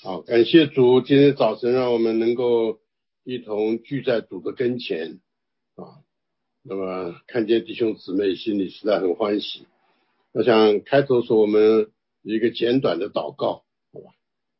好，感谢主，今天早晨让我们能够一同聚在主的跟前啊。那么看见弟兄姊妹，心里实在很欢喜。我想开头说我们一个简短的祷告，好吧？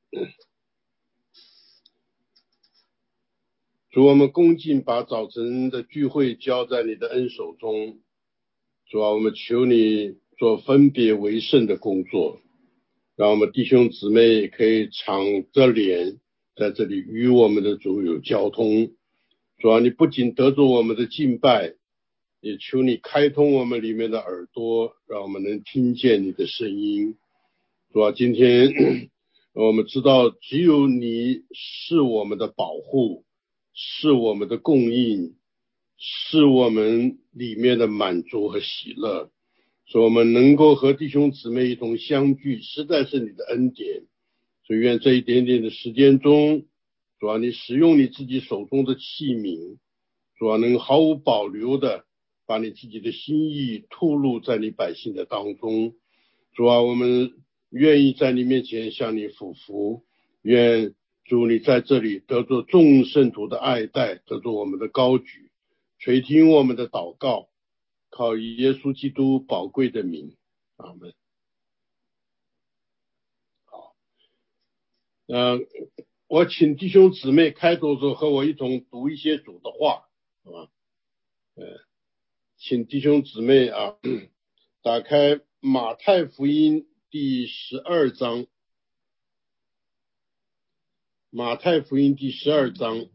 主，我们恭敬把早晨的聚会交在你的恩手中。主啊，我们求你做分别为圣的工作，让我们弟兄姊妹可以敞着脸在这里与我们的主有交通。主啊，你不仅得着我们的敬拜，也求你开通我们里面的耳朵，让我们能听见你的声音。主啊，今天我们知道只有你是我们的保护，是我们的供应，是我们里面的满足和喜乐。所以我们能够和弟兄姊妹一同相聚，实在是你的恩典。所以愿这一点点的时间中，主啊，你使用你自己手中的器皿，主啊，能毫无保留的把你自己的心意吐露在你百姓的当中。主啊，我们愿意在你面前向你俯伏，愿主你在这里得着众圣徒的爱戴，得着我们的高举，垂听我们的祷告，靠耶稣基督宝贵的名，阿们。好，我请弟兄姊妹开头的时候和我一同读一些主的话，好吧？请弟兄姊妹打开马太福音第12章，马太福音第12章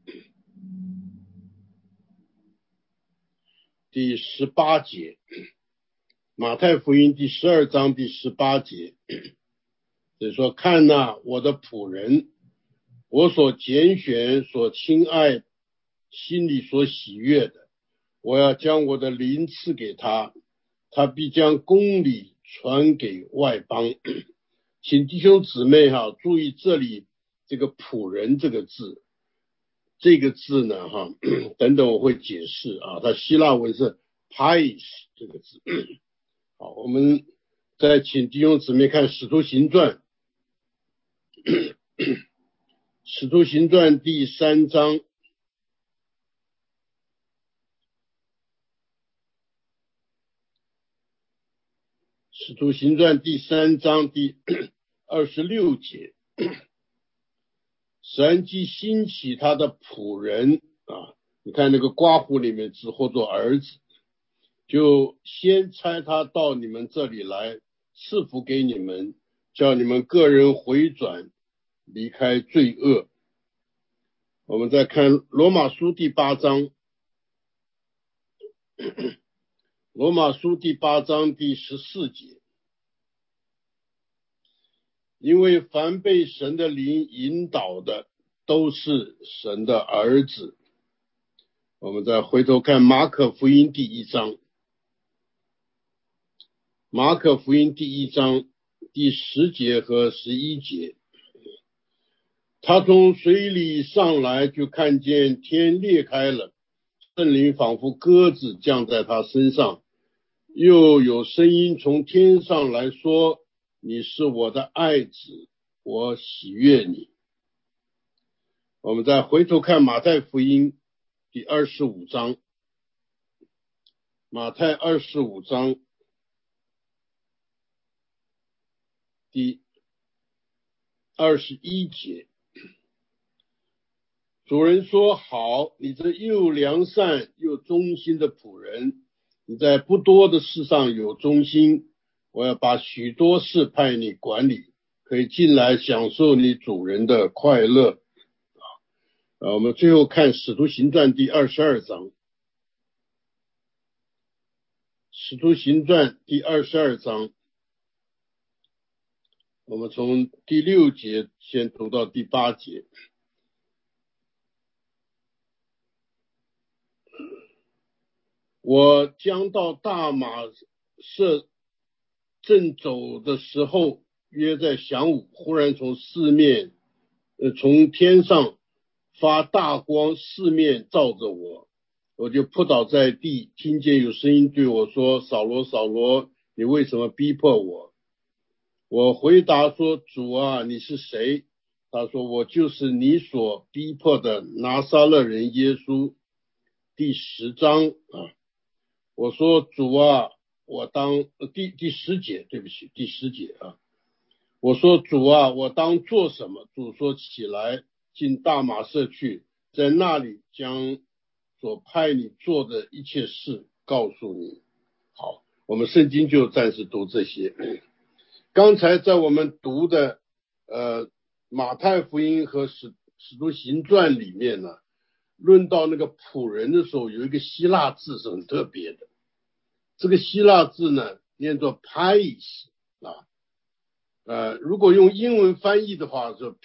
第18节，马太福音第12章第18节，所以说看哪，我的仆人，我所拣选所亲爱，心里所喜悦的，我要将我的灵赐给他，他必将公理传给外邦。请弟兄姊妹注意这里这个仆人这个字，这个字呢等等我会解释它希腊文是 pais 这个字。好，我们再请弟兄姊妹看使徒行传，使徒行传第3章，使徒行传第3章第26节，神既兴起他的仆人你看那个括弧里面字或作儿子，就先差他到你们这里来，赐福给你们，叫你们个人回转，离开罪恶。我们再看罗马书第8章，罗马书第8章第14节，因为凡被神的灵引导的，都是神的儿子。我们再回头看马可福音第1章，马可福音第1章第10节和11节，他从水里上来，就看见天裂开了，圣灵仿佛鸽子降在他身上，又有声音从天上来说，你是我的爱子，我喜悦你。我们再回头看马太福音第25章，马太25章第21节，主人说，好，你这又良善又忠心的仆人，你在不多的事上有忠心，我要把许多事派你管理，可以进来享受你主人的快乐。我们最后看使徒行传第22章，使徒行传第22章，我们从第6节先读到第8节。我将到大马色正走的时候，约在晌午，忽然从天上发大光，四面照着我，我就扑倒在地，听见有声音对我说，扫罗扫罗，你为什么逼迫我？我回答说，主啊，你是谁？ 他说我就是你所逼迫的拿撒勒人耶稣。第10章啊，我说主啊，我当第10节，对不起，第10节啊，我说主啊，我当做什么？主说起来，进大马色去，在那里将所派你做的一切事告诉你。好，我们圣经就暂时读这些。刚才在我们读的马太福音和使徒行传里面呢，论到那个仆人的时候，有一个希腊字是很特别的。这个希腊字呢念作 pais 啊，如果用英文翻译的话是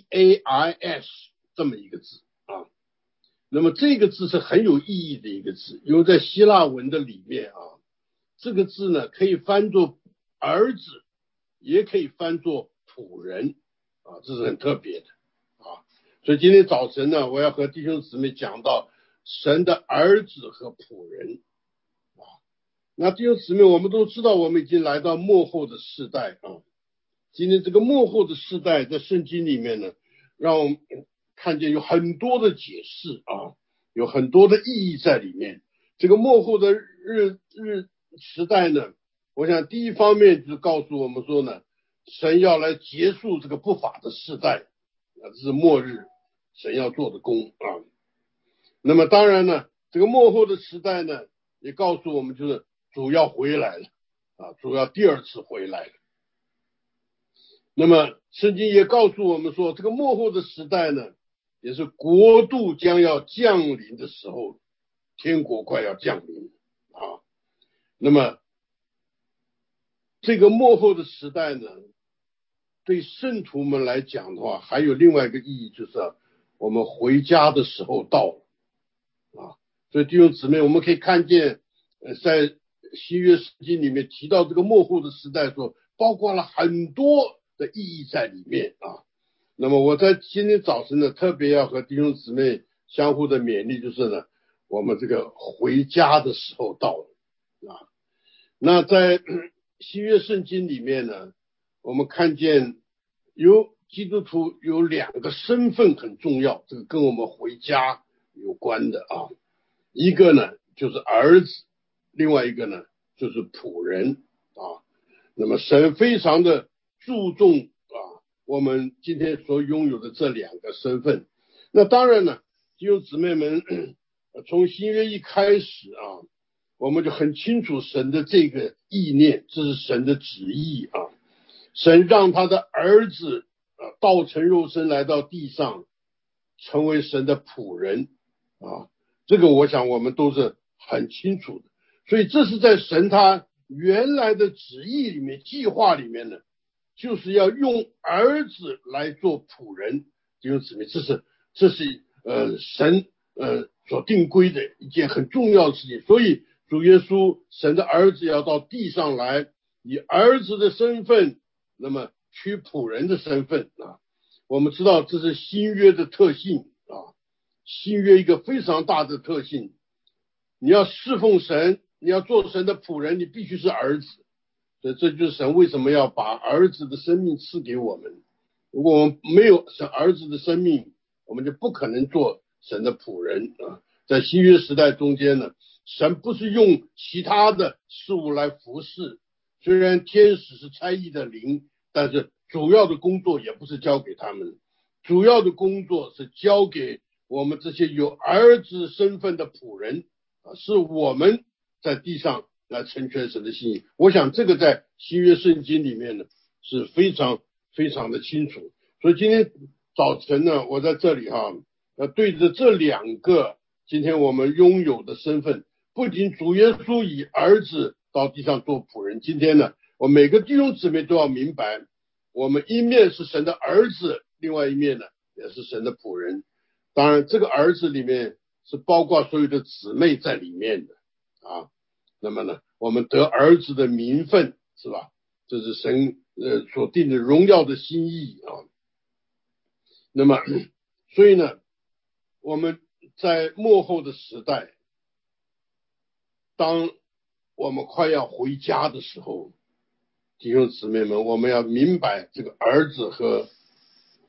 pais 这么一个字啊。那么这个字是很有意义的一个字，因为在希腊文的里面啊，这个字呢可以翻作儿子，也可以翻作仆人啊，这是很特别的啊。所以今天早晨呢，我要和弟兄姊妹讲到神的儿子和仆人啊。那弟兄姊妹，我们都知道我们已经来到末后的世代啊。今天这个末后的世代在圣经里面呢，让我们看见有很多的解释啊，有很多的意义在里面。这个末后的时代呢，我想第一方面就是告诉我们说呢，神要来结束这个不法的世代啊，这是末日神要做的工啊。那么当然呢，这个末后的时代呢，也告诉我们就是主要回来了啊，主要第二次回来了。那么圣经也告诉我们说，这个末后的时代呢，也是国度将要降临的时候，天国快要降临啊。那么这个末后的时代呢，对圣徒们来讲的话，还有另外一个意义，就是我们回家的时候到了啊。所以弟兄姊妹，我们可以看见在新约圣经里面提到这个末后的时代说，包括了很多的意义在里面啊。那么我在今天早晨呢，特别要和弟兄姊妹相互的勉励，就是呢，我们这个回家的时候到了啊。那在新约圣经里面呢，我们看见有基督徒有2个身份很重要，这个跟我们回家有关的啊。一个呢就是儿子，另外一个呢就是仆人啊。那么神非常的注重啊我们今天所拥有的这2个身份。那当然呢，弟兄姊妹们，从新约一开始啊，我们就很清楚神的这个意念，这是神的旨意啊。神让他的儿子道成肉身来到地上，成为神的仆人啊。这个我想我们都是很清楚的。所以这是在神他原来的旨意里面、计划里面呢，就是要用儿子来做仆人。弟兄姊妹，这是神所定规的一件很重要的事情。所以主耶稣神的儿子要到地上来，以儿子的身份，那么取仆人的身份啊。我们知道这是新约的特性啊，新约一个非常大的特性。你要侍奉神，你要做神的仆人，你必须是儿子。所以这就是神为什么要把儿子的生命赐给我们。如果我们没有神儿子的生命，我们就不可能做神的仆人啊。在新约时代中间呢，神不是用其他的事物来服侍，虽然天使是差役的灵，但是主要的工作也不是交给他们，主要的工作是交给我们这些有儿子身份的仆人啊，是我们在地上来成全神的心意。我想这个在新约圣经里面呢是非常非常的清楚。所以今天早晨呢，我在这里对着这2个今天我们拥有的身份，不仅主耶稣以儿子到地上做仆人，今天呢，我每个弟兄姊妹都要明白，我们一面是神的儿子，另外一面呢也是神的仆人。当然这个儿子里面是包括所有的姊妹在里面的啊。那么呢，我们得儿子的名分，是吧？这是神所定的荣耀的心意啊。那么所以呢，我们在末后的时代，当我们快要回家的时候，弟兄姊妹们，我们要明白这个儿子和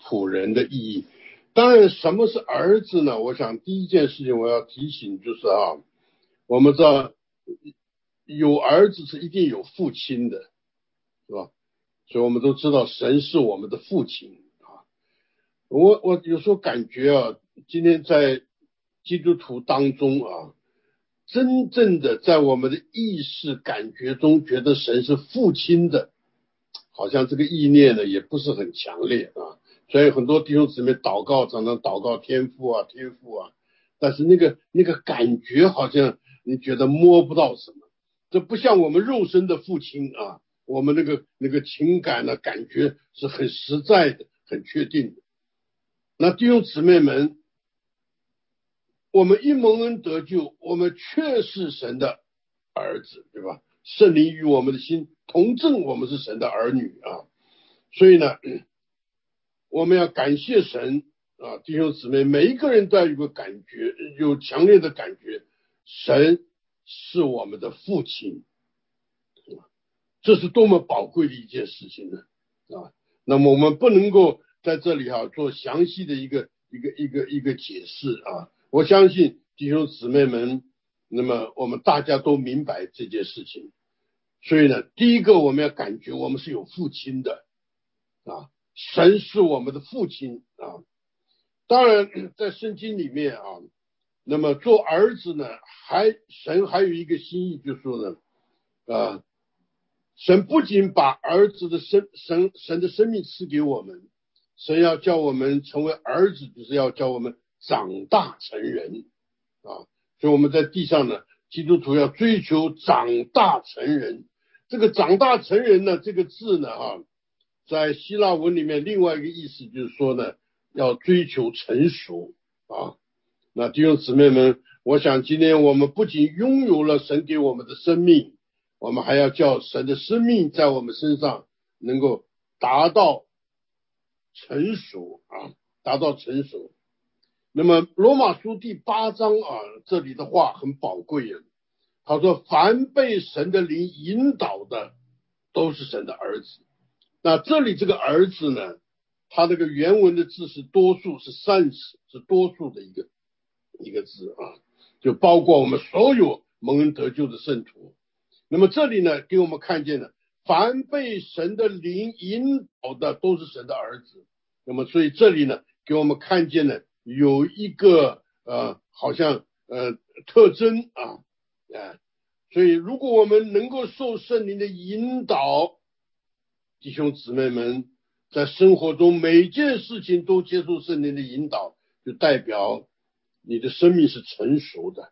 仆人的意义。当然什么是儿子呢？我想第一件事情我要提醒就是我们知道有儿子是一定有父亲的，是吧？所以我们都知道神是我们的父亲我有时候感觉今天在基督徒当中真正的在我们的意识感觉中觉得神是父亲的，好像这个意念呢也不是很强烈所以很多弟兄姊妹祷告常常祷告天父但是那个感觉好像你觉得摸不到什么，这不像我们肉身的父亲我们那个情感的感觉是很实在的，很确定的。那弟兄姊妹们，我们一蒙恩得救，我们确是神的儿子，对吧？圣灵与我们的心同证，我们是神的儿女所以呢我们要感谢神弟兄姊妹，每一个人都要有个感觉，有强烈的感觉，神是我们的父亲这是多么宝贵的一件事情呢那么我们不能够在这里做详细的一个解释我相信弟兄姊妹们，那么我们大家都明白这件事情。所以呢，第一个我们要感觉我们是有父亲的神是我们的父亲当然在圣经里面那么做儿子呢，神还有一个心意，就是说呢神不仅把儿子的神的生命赐给我们，神要叫我们成为儿子，就是要叫我们长大成人所以我们在地上呢，基督徒要追求长大成人。这个长大成人呢，这个字呢在希腊文里面另外一个意思就是说呢，要追求成熟那弟兄姊妹们，我想今天我们不仅拥有了神给我们的生命，我们还要叫神的生命在我们身上能够达到成熟达到成熟。那么罗马书第8章这里的话很宝贵他说凡被神的灵引导的都是神的儿子。那这里这个儿子呢，他这个原文的字是多数，是善词，是多数的一个字就包括我们所有蒙恩得救的圣徒。那么这里呢给我们看见了凡被神的灵引导的都是神的儿子。那么所以这里呢给我们看见了有一个好像特征所以如果我们能够受圣灵的引导，弟兄姊妹们在生活中每件事情都接受圣灵的引导，就代表你的生命是成熟的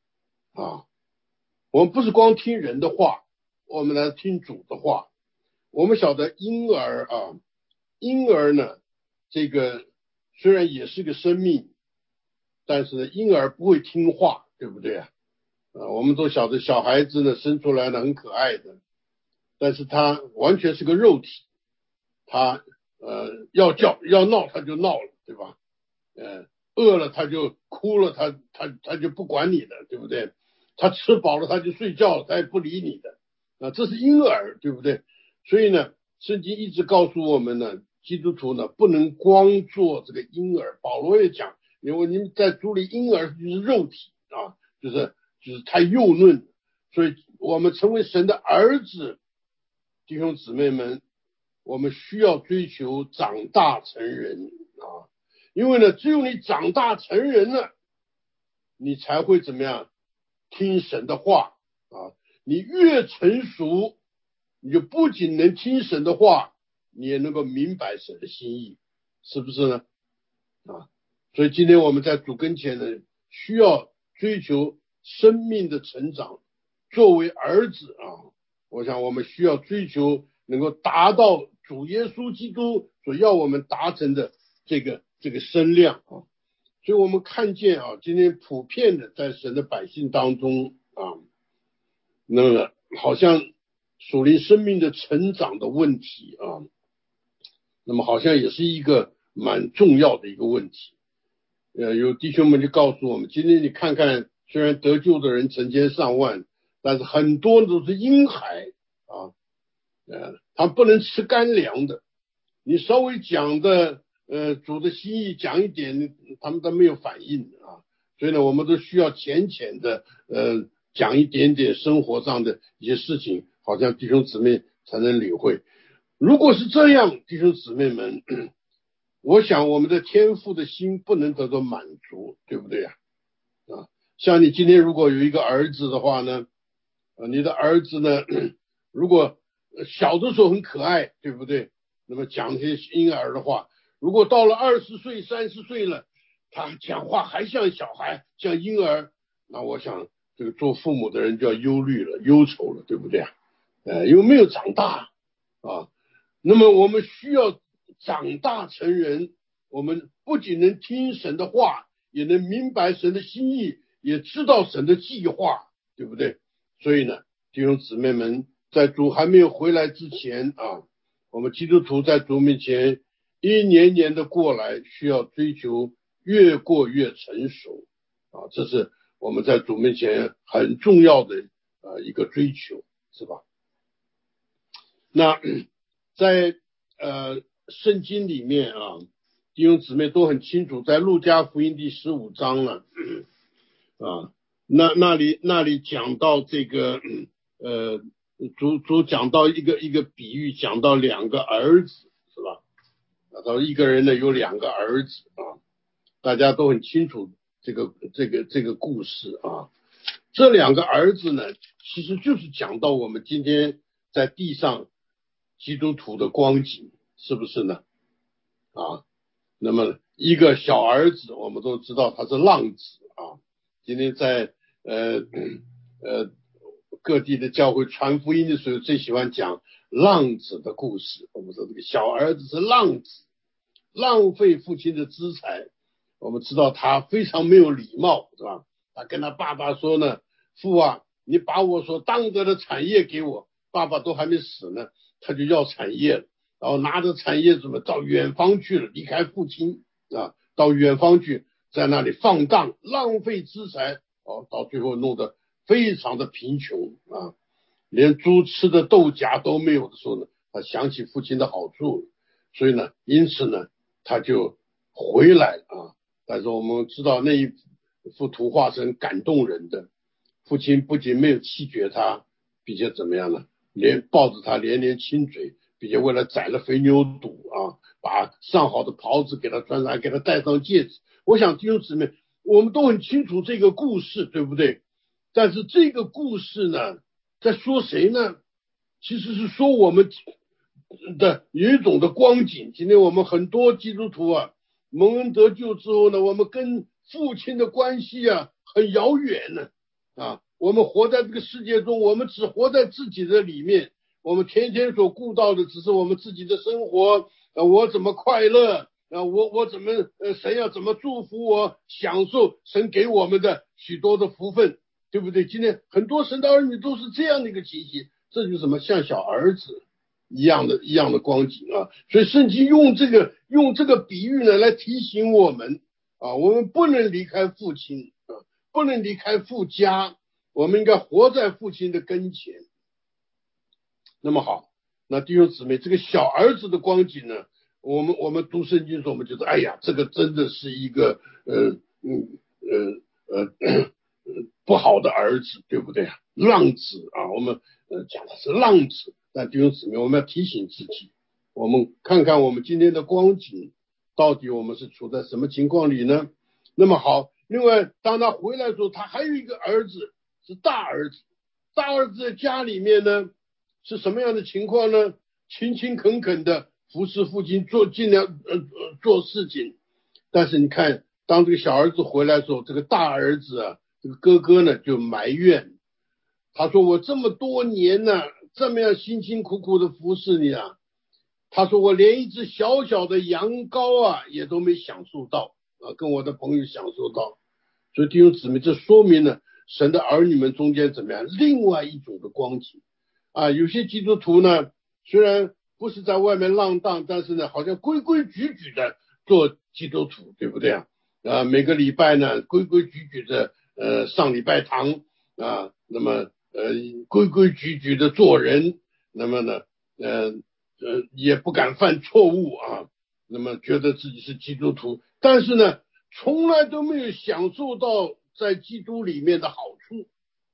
我们不是光听人的话，我们来听主的话。我们晓得婴儿呢这个虽然也是个生命，但是呢婴儿不会听话，对不对我们都晓得小孩子呢生出来呢很可爱的，但是他完全是个肉体，他要叫要闹他就闹了，对吧饿了他就哭了，他就不管你的，对不对？他吃饱了他就睡觉了，他也不理你的这是婴儿，对不对？所以呢圣经一直告诉我们呢，基督徒呢不能光做这个婴儿。保罗也讲，因为你们在主里婴儿就是肉体就是太幼嫩，所以我们成为神的儿子，弟兄姊妹们，我们需要追求长大成人因为呢只有你长大成人了，你才会怎么样听神的话你越成熟，你就不仅能听神的话，你也能够明白神的心意，是不是呢所以今天我们在主跟前呢，需要追求生命的成长。作为儿子我想我们需要追求能够达到主耶稣基督所要我们达成的这个身量所以我们看见今天普遍的在神的百姓当中那么好像属灵生命的成长的问题那么好像也是一个蛮重要的一个问题有弟兄们就告诉我们，今天你看看，虽然得救的人成千上万，但是很多都是婴孩他不能吃干粮的，你稍微讲的主的心意讲一点，他们都没有反应啊。所以呢，我们都需要浅浅的讲一点点生活上的一些事情，好像弟兄姊妹才能领会。如果是这样，弟兄姊妹们，我想我们的天父的心不能得到满足，对不对呀？像你今天如果有一个儿子的话呢，你的儿子呢，如果小的时候很可爱，对不对？那么讲一些婴儿的话，如果到了20岁、30岁了，他讲话还像小孩，像婴儿，那我想这个做父母的人就要忧虑了、忧愁了，对不对啊？因为没有长大啊。那么我们需要长大成人，我们不仅能听神的话，也能明白神的心意，也知道神的计划，对不对？所以呢，弟兄姊妹们，在主还没有回来之前啊，我们基督徒在主面前一年年的过来，需要追求越过越成熟啊，这是我们在主面前很重要的一个追求，是吧？那在圣经里面啊，弟兄姊妹都很清楚，在路加福音第15章了啊，那里讲到这个主讲到一个比喻，讲到2个儿子，是吧？他说一个人呢有2个儿子啊，大家都很清楚这个故事啊。这2个儿子呢，其实就是讲到我们今天在地上基督徒的光景，是不是呢？啊，那么一个小儿子，我们都知道他是浪子啊。今天在各地的教会传福音的时候，最喜欢讲浪子的故事。我们说这个小儿子是浪子，浪费父亲的资财。我们知道他非常没有礼貌，是吧？他跟他爸爸说呢，父啊，你把我所当得的产业给我。爸爸都还没死呢，他就要产业了，然后拿着产业怎么到远方去了，离开父亲啊，到远方去，在那里放荡，浪费资财，到最后弄得非常的贫穷啊，连猪吃的豆荚都没有的时候呢，他想起父亲的好处，所以呢，因此呢，他就回来啊。但是我们知道那一幅图画是很感动人的，父亲不仅没有弃绝他，并且怎么样呢？连抱着他连连亲嘴，并且为了宰了肥牛肚啊，把上好的袍子给他穿上，给他戴上戒指。我想弟兄姊妹，我们都很清楚这个故事，对不对？但是这个故事呢，在说谁呢？其实是说我们的有一种的光景。今天我们很多基督徒啊，蒙恩得救之后呢，我们跟父亲的关系啊很遥远呢啊。我们活在这个世界中，我们只活在自己的里面，我们天天所顾到的只是我们自己的生活，我怎么快乐我怎么神要怎么祝福我，享受神给我们的许多的福分，对不对？今天很多神的儿女都是这样的一个情形，这就是什么像小儿子一样的光景啊。所以圣经用这个比喻呢来提醒我们啊，我们不能离开父亲啊，不能离开父家，我们应该活在父亲的跟前。那么好，那弟兄姊妹，这个小儿子的光景呢，我们读圣经的时候，我们觉得，哎呀，这个真的是一个不好的儿子，对不对？浪子啊，我们讲的是浪子。但弟兄姊妹，我们要提醒自己，我们看看我们今天的光景，到底我们是处在什么情况里呢？那么好，另外当他回来的时候，他还有一个儿子是大儿子，大儿子在家里面呢是什么样的情况呢？勤勤恳恳的服侍父亲，尽量做事情。但是你看，当这个小儿子回来的时候，这个大儿子啊，这个哥哥呢就埋怨，他说我这么多年呢，这么样辛辛苦苦的服侍你啊，他说我连一只小小的羊羔啊也都没享受到啊，跟我的朋友享受到。所以弟兄姊妹，这说明了神的儿女们中间怎么样另外一种的光景啊。有些基督徒呢，虽然不是在外面浪荡，但是呢好像规规矩矩的做基督徒，对不对啊？每个礼拜呢规规矩矩的上礼拜堂啊，那么规规矩矩的做人，那么呢也不敢犯错误啊。 那么觉得自己是基督徒，但是呢，从来都没有享受到在基督里面的好处。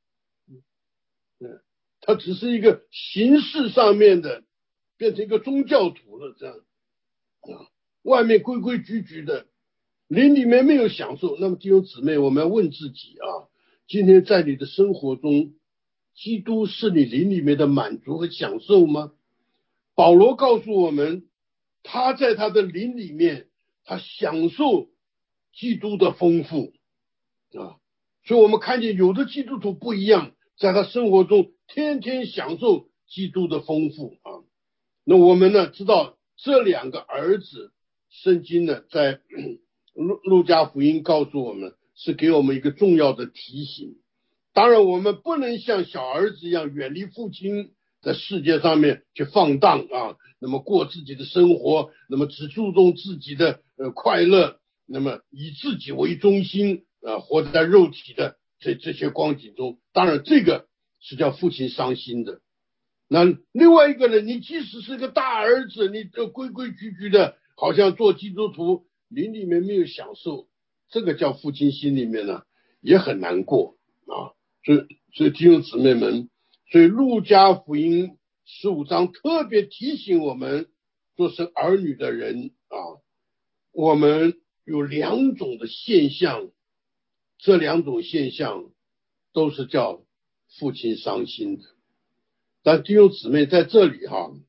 他只是一个形式上面的，变成一个宗教徒了，这样外面规规矩矩的，灵里面没有享受。那么弟兄姊妹，我们要问自己今天在你的生活中，基督是你灵里面的满足和享受吗？保罗告诉我们，他在他的灵里面，他享受基督的丰富所以我们看见有的基督徒不一样，在他生活中天天享受基督的丰富那我们呢知道这两个儿子，圣经呢在路加福音告诉我们，是给我们一个重要的提醒。当然我们不能像小儿子一样远离父亲，在世界上面去放荡那么过自己的生活，那么只注重自己的快乐，那么以自己为中心活在肉体的这些光景中。当然这个是叫父亲伤心的。那另外一个呢，你即使是个大儿子，你就规规矩矩的，好像做基督徒，灵里面没有享受，这个叫父亲心里面呢也很难过所以弟兄姊妹们，所以路加福音15章特别提醒我们，做成儿女的人我们有两种的现象，这两种现象都是叫父亲伤心的。但弟兄姊妹在这里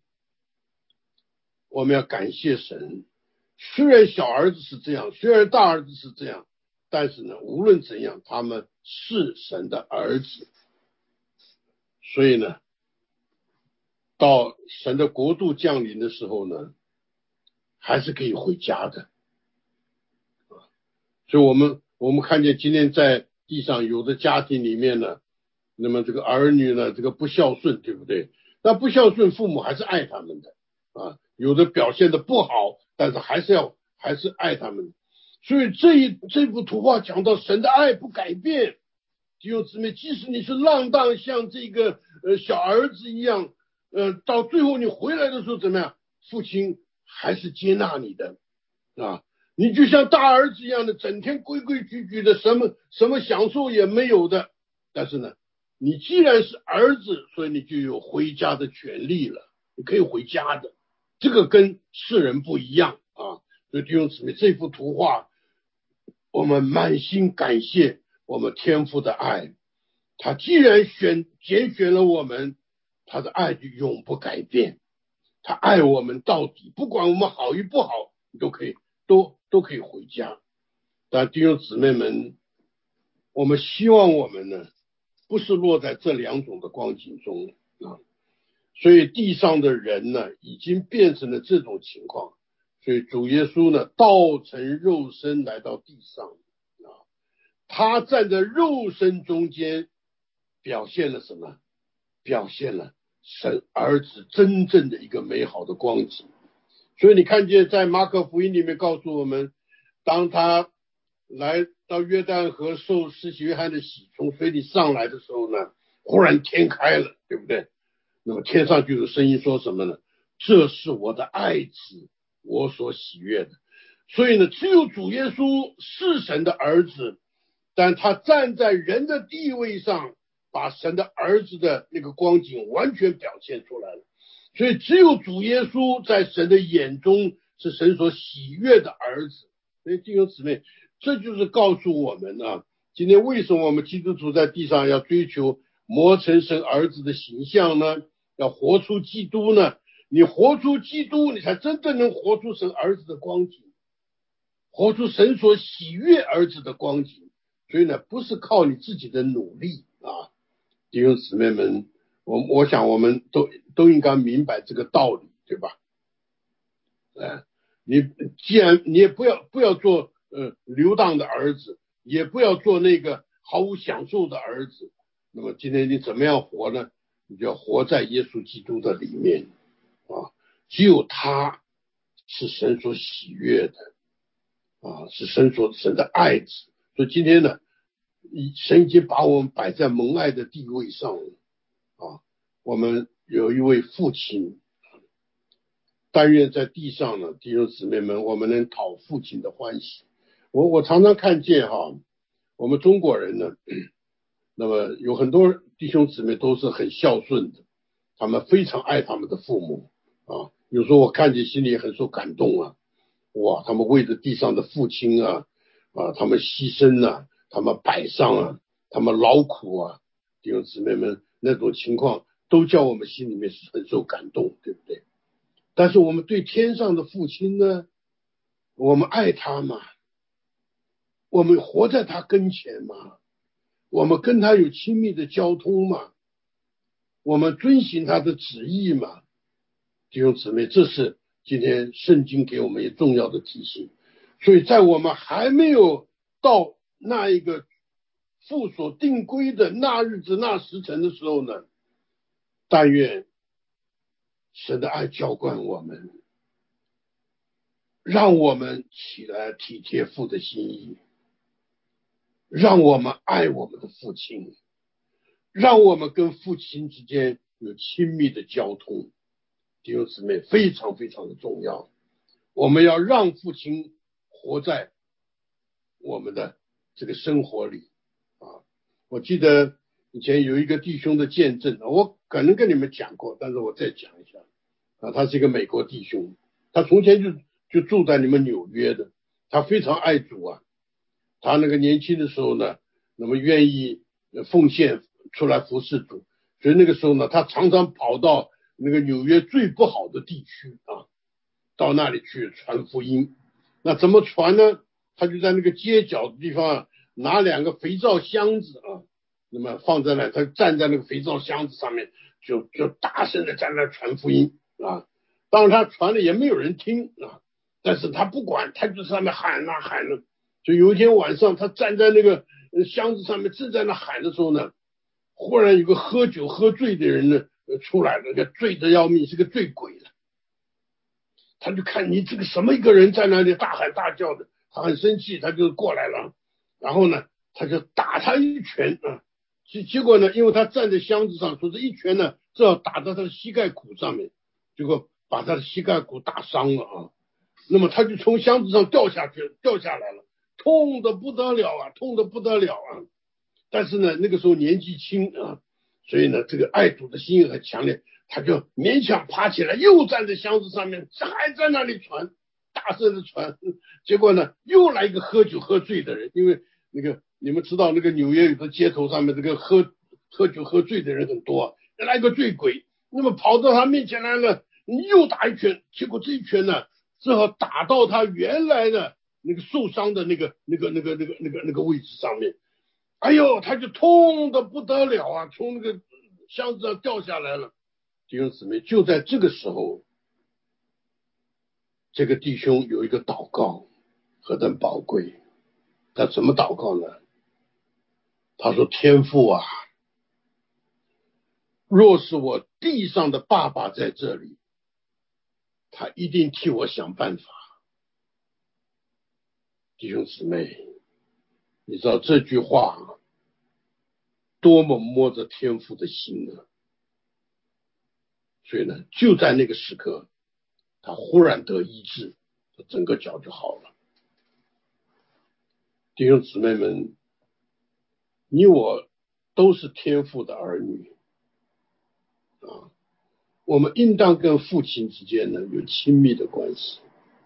我们要感谢神，虽然小儿子是这样，虽然大儿子是这样，但是呢，无论怎样，他们是神的儿子。所以呢，到神的国度降临的时候呢，还是可以回家的。所以我们看见今天在地上有的家庭里面呢，那么这个儿女呢，这个不孝顺，对不对？那不孝顺，父母还是爱他们的有的表现的不好，但是还是爱他们。所以这幅图画讲到神的爱不改变，弟兄姊妹，即使你是浪荡像这个小儿子一样到最后你回来的时候怎么样？父亲还是接纳你的你就像大儿子一样的，整天规规矩矩的，什么享受也没有的。但是呢，你既然是儿子，所以你就有回家的权利了，你可以回家的。这个跟世人不一样所以弟兄姊妹，这幅图画我们满心感谢我们天父的爱，他既然拣选了我们，他的爱就永不改变，他爱我们到底，不管我们好与不好，都可以回家。但弟兄姊妹们，我们希望我们呢，不是落在这两种的光景中所以地上的人呢，已经变成了这种情况。所以主耶稣呢，道成肉身来到地上他站在肉身中间，表现了什么？表现了神儿子真正的一个美好的光景。所以你看见在马可福音里面告诉我们，当他来到约旦河受施洗约翰的洗，从水里上来的时候呢，忽然天开了，对不对？那么天上就有声音说什么呢？这是我的爱子，我所喜悦的。所以呢，只有主耶稣是神的儿子，但他站在人的地位上，把神的儿子的那个光景完全表现出来了。所以只有主耶稣在神的眼中是神所喜悦的儿子。所以弟兄姊妹，这就是告诉我们今天为什么我们基督徒在地上要追求磨成神儿子的形象呢？要活出基督呢？你活出基督，你才真正能活出神儿子的光景，活出神所喜悦儿子的光景。所以呢，不是靠你自己的努力弟兄姊妹们，我想我们都应该明白这个道理，对吧？你既然你也不要做流荡的儿子，也不要做那个毫无享受的儿子，那么今天你怎么样活呢？你就要活在耶稣基督的里面只有他是神所喜悦的是神的爱子。所以今天呢，神已经把我们摆在蒙爱的地位上了我们有一位父亲， 但愿在地上呢，弟兄姊妹们，我们能讨父亲的欢喜。我常常看见我们中国人呢，那么有很多弟兄姊妹都是很孝顺的，他们非常爱他们的父母有时候我看见心里很受感动哇，他们为着地上的父亲他们牺牲他们摆上他们劳苦弟兄姊妹们，那种情况都叫我们心里面是很受感动，对不对？但是我们对天上的父亲呢，我们爱他嘛，我们活在他跟前嘛，我们跟他有亲密的交通嘛，我们遵行他的旨意嘛。弟兄姊妹，这是今天圣经给我们也重要的提醒。所以在我们还没有到那一个父所定规的那日子那时辰的时候呢，但愿神的爱浇灌我们，让我们起来体贴父的心意，让我们爱我们的父亲，让我们跟父亲之间有亲密的交通。弟兄姊妹，非常非常的重要。我们要让父亲活在我们的这个生活里我记得以前有一个弟兄的见证我可能跟你们讲过，但是我再讲一下他是一个美国弟兄，他从前就住在你们纽约的，他非常爱主他那个年轻的时候呢，那么愿意奉献出来服侍主，所以那个时候呢，他常常跑到那个纽约最不好的地区到那里去传福音。那怎么传呢？他就在那个街角的地方拿2个肥皂箱子那么放在那，他站在那个肥皂箱子上面，就大声的在那传福音当然他传了也没有人听但是他不管，他就在那喊喊就有一天晚上，他站在那个箱子上面，正在那喊的时候呢，忽然有个喝酒喝醉的人呢出来了，个醉得要命，是个醉鬼了。他就看你这个什么一个人在那里大喊大叫的，他很生气，他就过来了，然后呢，他就打他一拳结果呢，因为他站在箱子上，说这一拳呢正好打到他的膝盖骨上面，结果把他的膝盖骨打伤了那么他就从箱子上掉下来了，痛得不得了痛得不得了但是呢，那个时候年纪轻所以呢，这个爱主的心也很强烈，他就勉强爬起来，又站在箱子上面，还在那里传，大声的传。结果呢，又来一个喝酒喝醉的人，因为那个你们知道，那个纽约有个街头上面这个喝酒喝醉的人很多来个醉鬼，那么跑到他面前来了，又打一拳，结果这一拳呢，正好打到他原来的那个受伤的那个位置上面。哎呦，他就痛得不得了从那个箱子上掉下来了。弟兄姊妹，就在这个时候，这个弟兄有一个祷告何等宝贵。他怎么祷告呢？他说：天父若是我地上的爸爸在这里，他一定替我想办法。弟兄姊妹，你知道这句话多么摸着天父的心所以呢，就在那个时刻，他忽然得医治，整个脚就好了。弟兄姊妹们，你我都是天父的儿女我们应当跟父亲之间呢有亲密的关系。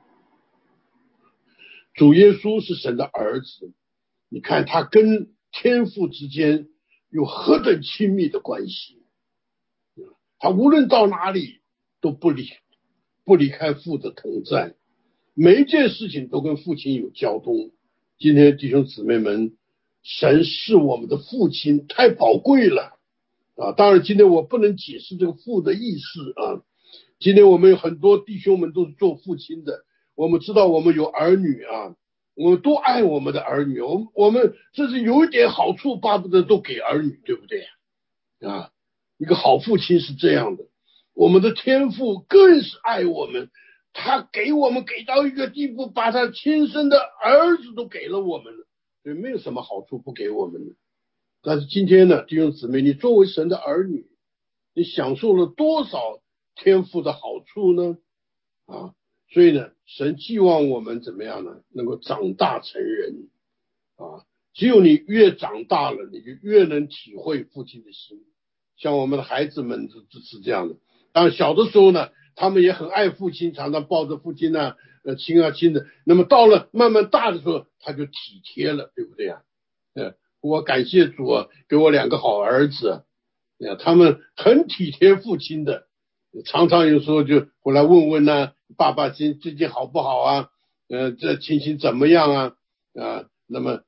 主耶稣是神的儿子，你看他跟天父之间有何等亲密的关系，他无论到哪里都不离开父的同在，每一件事情都跟父亲有交通。今天弟兄姊妹们，神是我们的父亲，太宝贵了当然今天我不能解释这个父的意思今天我们有很多弟兄们都是做父亲的，我们知道我们有儿女我们都爱我们的儿女，我们这是有一点好处巴不得都给儿女，对不对一个好父亲是这样的。我们的天父更是爱我们，他给我们给到一个地步，把他亲生的儿子都给了我们了，所以没有什么好处不给我们的。但是今天呢，弟兄姊妹，你作为神的儿女，你享受了多少天父的好处呢？ 啊。所以呢，神寄望我们怎么样呢？能够长大成人啊。只有你越长大了，你就越能体会父亲的心。像我们的孩子们是这样的。当然小的时候呢，他们也很爱父亲，常常抱着父亲呢，亲啊亲的。那么到了慢慢大的时候，他就体贴了，对不对啊？我感谢主啊，给我2个好儿子，他们很体贴父亲的，常常有时候就回来问问呢，爸爸最近好不好啊？这情形怎么样啊？那么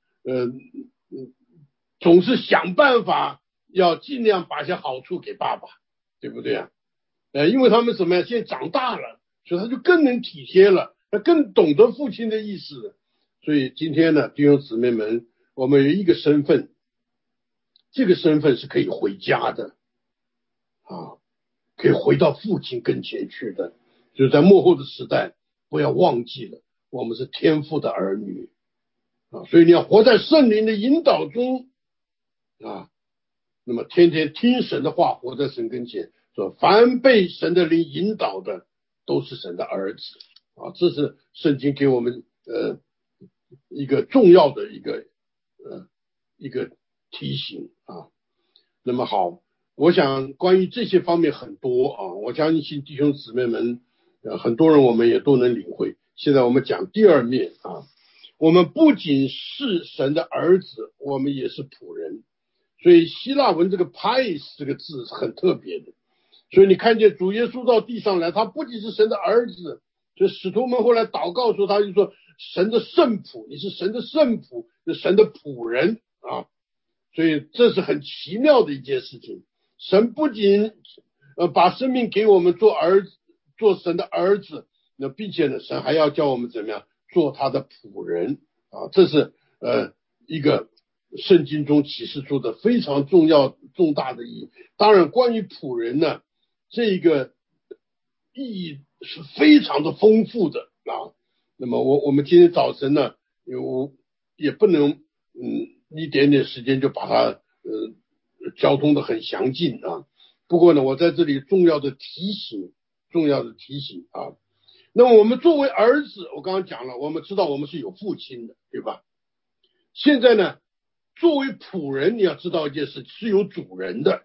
总是想办法要尽量把些好处给爸爸，对不对啊？因为他们什么呀？现在长大了，所以他就更能体贴了，他更懂得父亲的意思了。所以今天呢，弟兄姊妹们，我们有一个身份，这个身份是可以回家的啊，可以回到父亲跟前去的。就是在末后的时代，不要忘记了，我们是天父的儿女啊，所以你要活在圣灵的引导中啊。那么天天听神的话，活在神跟前，说凡被神的灵引导的，都是神的儿子啊。这是圣经给我们一个重要的一个提醒啊。那么好，我想关于这些方面很多啊，我相信弟兄姊妹们，很多人我们也都能领会。现在我们讲第二面啊，我们不仅是神的儿子，我们也是仆人。所以希腊文这个 pais 这个字是很特别的。所以你看见主耶稣到地上来，他不仅是神的儿子，所以使徒们后来祷告说，他就说神的圣仆，你是神的圣仆，是神的仆人啊。所以这是很奇妙的一件事情。神不仅把生命给我们做儿子，做神的儿子，那并且呢，神还要叫我们怎么样做他的仆人啊。这是一个圣经中启示出的非常重要重大的意义。当然关于仆人呢，这个意义是非常的丰富的啊。那么我们今天早晨呢，也不能一点点时间就把它交通的很详尽啊。不过呢，我在这里重要的提醒啊。那么我们作为儿子，我刚刚讲了，我们知道我们是有父亲的，对吧？现在呢，作为仆人，你要知道一件事，是有主人的。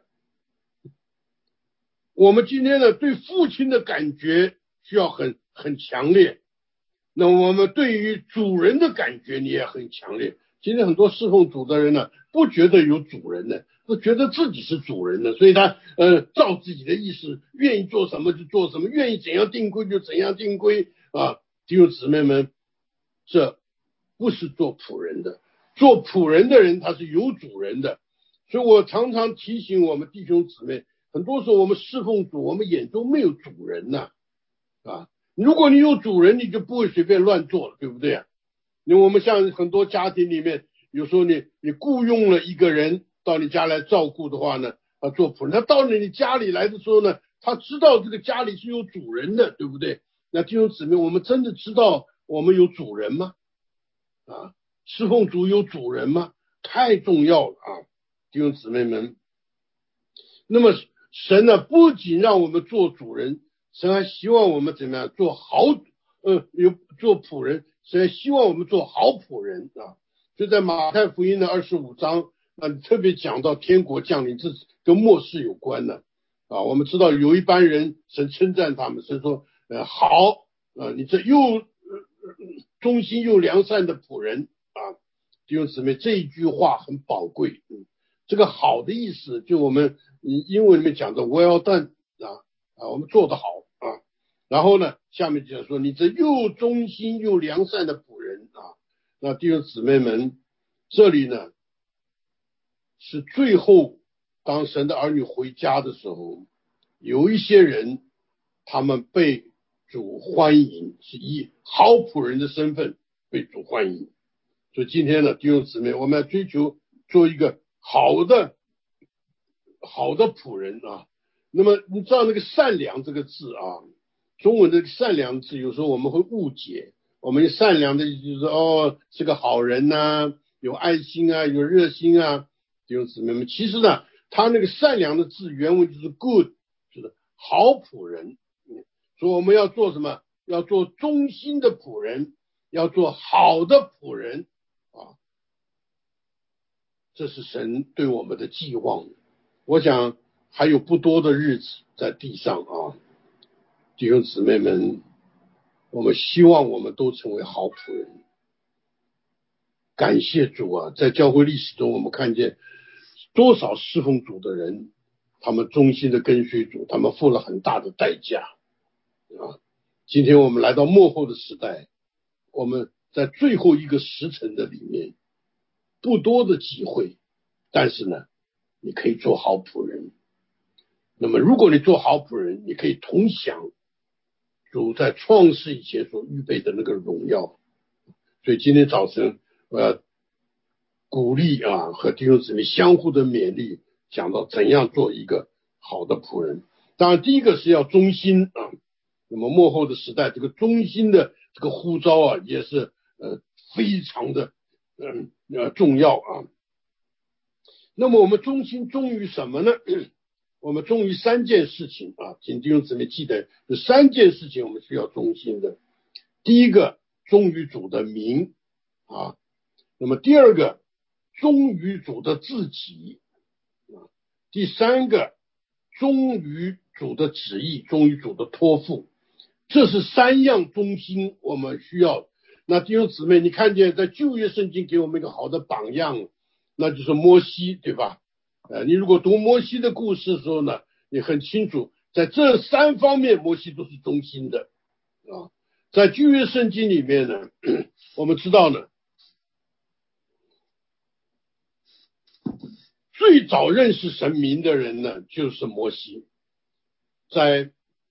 我们今天呢，对父亲的感觉需要很强烈，那我们对于主人的感觉你也很强烈。今天很多侍奉主的人呢，不觉得有主人的，不觉得自己是主人的，所以他照自己的意思，愿意做什么就做什么，愿意怎样定规就怎样定规啊。弟兄姊妹们，这不是做仆人的。做仆人的人他是有主人的。所以我常常提醒我们弟兄姊妹，很多时候我们侍奉主，我们眼中没有主人呐啊。如果你有主人，你就不会随便乱做了，对不对啊？因为我们像很多家庭里面，有时候你雇佣了一个人到你家来照顾的话呢，做仆人，他到了你家里来的时候呢，他知道这个家里是有主人的，对不对？那弟兄姊妹，我们真的知道我们有主人吗？啊，侍奉主有主人吗？太重要了啊，弟兄姊妹们。那么神呢，不仅让我们做主人，神还希望我们怎么样做好做仆人，神还希望我们做好仆人啊。就在马太福音的25章，特别讲到天国降临，这跟末世有关的啊。我们知道有一班人，神称赞他们，神说好你这又忠心又良善的仆人啊。弟兄姊妹，这一句话很宝贵。这个好的意思，就我们英文里面讲的 well done 我们做得好啊。然后呢，下面就说你这又忠心又良善的仆人啊。那弟兄姊妹们，这里呢是最后当神的儿女回家的时候，有一些人他们被主欢迎，是以好仆人的身份被主欢迎。所以今天呢，弟兄姊妹，我们要追求做一个好的仆人啊。那么你知道那个善良这个字啊，中文的善良字有时候我们会误解，我们善良的就是说是个好人呐，有爱心啊，有热心啊。弟兄姊妹们，其实呢，他那个善良的字原文就是 good， 就是好仆人。所以我们要做什么？ 要做忠心的仆人，要做好的仆人啊，这是神对我们的寄望。我想还有不多的日子在地上啊，弟兄姊妹们，我们希望我们都成为好仆人。感谢主啊，在教会历史中，我们看见多少侍奉主的人，他们忠心的跟随主，他们付了很大的代价啊。今天我们来到末后的时代，我们在最后一个时辰的里面，不多的机会，但是呢，你可以做好仆人。那么如果你做好仆人，你可以同享主在创世以前所预备的那个荣耀。所以今天早晨我要鼓励啊，和弟兄姊妹相互的勉励，讲到怎样做一个好的仆人。当然第一个是要忠心啊，那么末后的时代，这个忠心的这个呼召啊，也是非常的重要啊。那么我们忠心忠于什么呢？我们忠于三件事情啊，请弟兄姊妹记得，有三件事情我们需要忠心的。第一个，忠于主的名啊；那么第二个，忠于主的自己啊；第三个，忠于主的旨意，忠于主的托付。这是三样忠心我们需要。那弟兄姊妹，你看见在旧约圣经给我们一个好的榜样，那就是摩西，对吧？你如果读摩西的故事的时候呢，你很清楚，在这三方面摩西都是忠心的啊。在旧约圣经里面呢，我们知道呢，最早认识神明的人呢，就是摩西。在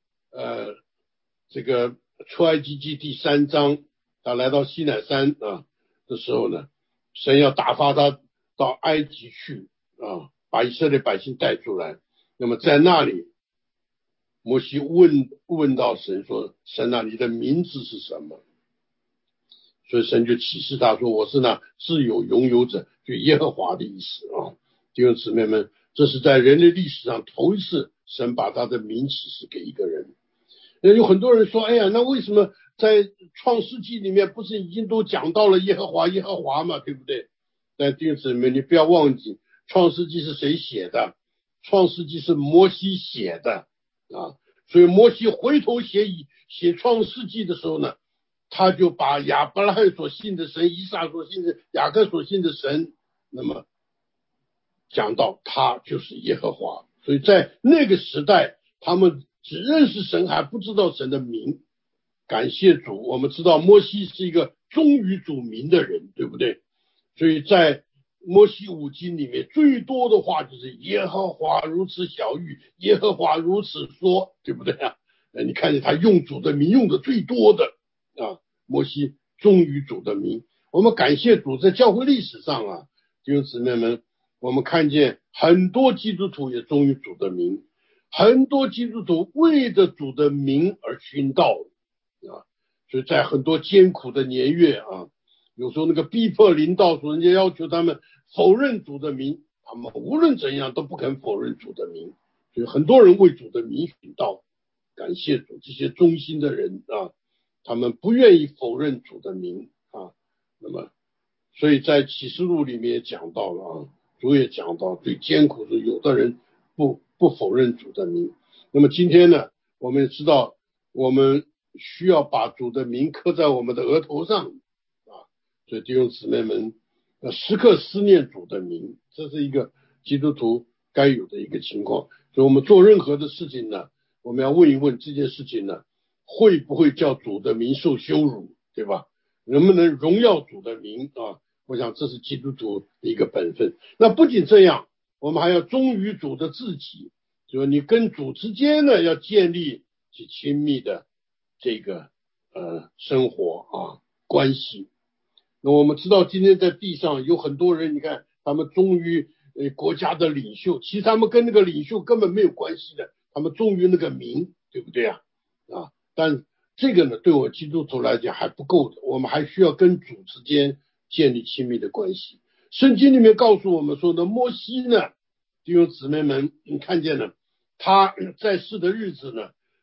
这个出埃及记第3章，他来到西乃山啊的时候呢，神要打发他到埃及去啊，把以色列百姓带出来。那么在那里，摩西问到神说：“神啊，你的名字是什么？”所以神就启示他说：“我是那自有拥有者，就耶和华的意思啊。”弟兄姊妹们，这是在人类历史上头一次神把他的名启示给一个人。有很多人说：“哎呀，那为什么在创世纪里面不是已经都讲到了耶和华耶和华嘛，对不对？”但弟兄姊妹，你不要忘记，创世纪是谁写的？创世纪是摩西写的啊。所以摩西回头写创世纪的时候呢，他就把亚伯拉罕所信的神、以撒所信的、雅各所信的神，那么讲到他就是耶和华。所以在那个时代，他们只认识神，还不知道神的名。感谢主，我们知道摩西是一个忠于主名的人，对不对？所以在摩西五经里面最多的话就是耶和华如此晓谕，耶和华如此说，对不对啊？你看见他用主的名用的最多的啊，摩西忠于主的名。我们感谢主，在教会历史上啊，弟兄姊妹们，我们看见很多基督徒也忠于主的名，很多基督徒为着主的名而殉道啊。所以在很多艰苦的年月啊，有时候那个逼迫临到主，人家要求他们否认主的名，他们无论怎样都不肯否认主的名。所以很多人为主的名殉道。感谢主，这些忠心的人啊，他们不愿意否认主的名啊。那么所以在启示录里面也讲到了啊，主也讲到最艰苦的，有的人不否认主的名。那么今天呢，我们知道我们需要把主的名刻在我们的额头上啊。所以弟兄姊妹们，时刻思念主的名，这是一个基督徒该有的一个情况。所以我们做任何的事情呢，我们要问一问这件事情呢，会不会叫主的名受羞辱，对吧？能不能荣耀主的名啊？我想这是基督徒的一个本分。那不仅这样，我们还要忠于主的自己，就是你跟主之间呢要建立起亲密的这个生活啊关系。那我们知道今天在地上有很多人，你看他们忠于国家的领袖，其实他们跟那个领袖根本没有关系的，他们忠于那个名，对不对啊？但这个呢，对我基督徒来讲还不够的，我们还需要跟主之间建立亲密的关系。圣经里面告诉我们说呢，摩西呢，弟兄姊妹们，你看见了他在世的日子呢，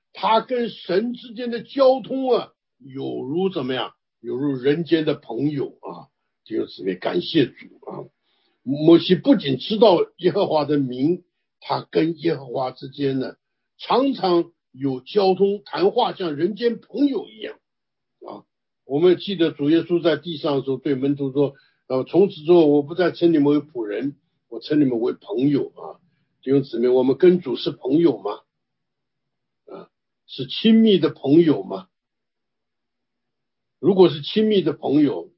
他跟神之间的交通啊，有如怎么样？有如人间的朋友啊！弟兄姊妹，感谢主啊！摩西不仅知道耶和华的名，他跟耶和华之间呢，常常有交通谈话，像人间朋友一样啊。我们记得主耶稣在地上的时候对门徒说：从此之后，我不再称你们为仆人，我称你们为朋友啊。弟兄姊妹，我们跟主是朋友吗？是亲密的朋友吗？如果是亲密的朋友，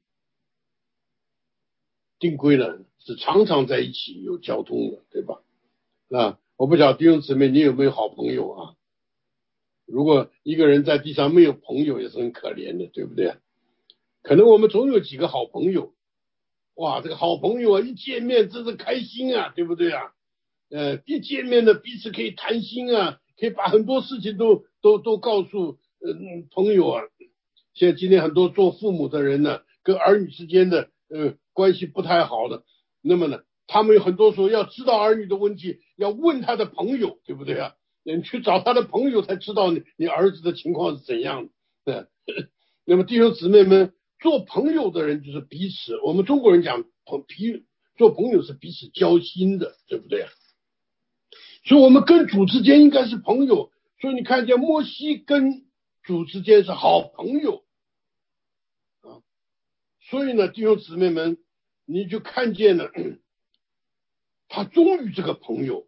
定规了是常常在一起有交通的，对吧？我不晓得弟兄姊妹你有没有好朋友啊？如果一个人在地上没有朋友也是很可怜的，对不对？可能我们总有几个好朋友，哇，这个好朋友啊，一见面真是开心啊，对不对啊？一见面呢，彼此可以谈心啊，可以把很多事情都告诉朋友啊。现在今天很多做父母的人呢，跟儿女之间的关系不太好的，那么呢，他们有很多时候要知道儿女的问题，要问他的朋友，对不对啊？你去找他的朋友才知道你儿子的情况是怎样的。那么弟兄姊妹们，做朋友的人就是彼此，我们中国人讲做朋友是彼此交心的，对不对啊？所以我们跟主之间应该是朋友。所以你看见摩西跟主之间是好朋友啊。所以呢，弟兄姊妹们，你就看见了他忠于这个朋友。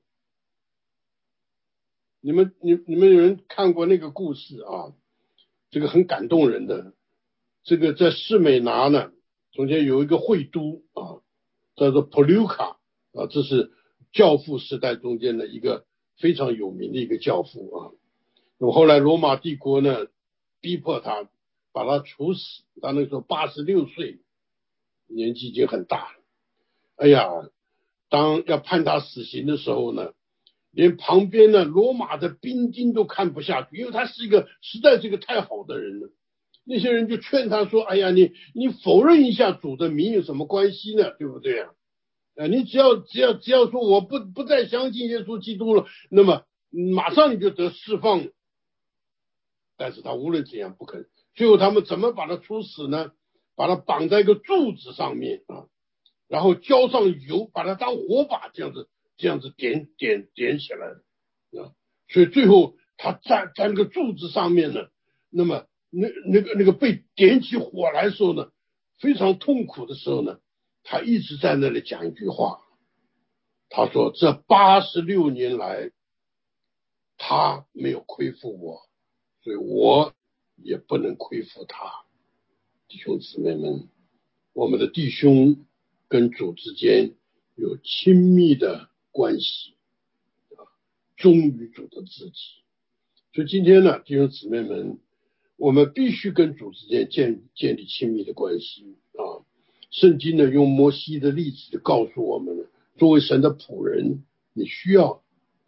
你们有人看过那个故事啊？这个很感动人的。这个在士美拿呢，中间有一个会都啊，叫做普留卡啊，这是教父时代中间的一个非常有名的一个教父啊。那么后来罗马帝国呢，逼迫他把他处死，他那时候86岁，年纪已经很大了。哎呀，当要判他死刑的时候呢，连旁边的罗马的兵丁都看不下去，因为他是实在是一个太好的人了。那些人就劝他说：“哎呀，你否认一下主的名有什么关系呢？对不对啊？你只要说我不再相信耶稣基督了，那么马上你就得释放了。”但是他无论怎样不肯。最后他们怎么把他处死呢？把他绑在一个柱子上面啊，然后浇上油，把它当火把这样子点起来啊。所以最后他站在那个柱子上面呢，那么那个被点起火来的时候呢，非常痛苦的时候呢，他一直在那里讲一句话，他说这86年来他没有亏负我，所以我也不能亏负他。弟兄姊妹们，我们的弟兄跟主之间有亲密的关系，忠于主的自己。所以今天呢，弟兄姊妹们，我们必须跟主之间建立亲密的关系啊。圣经呢，用摩西的例子就告诉我们了，作为神的仆人，你需要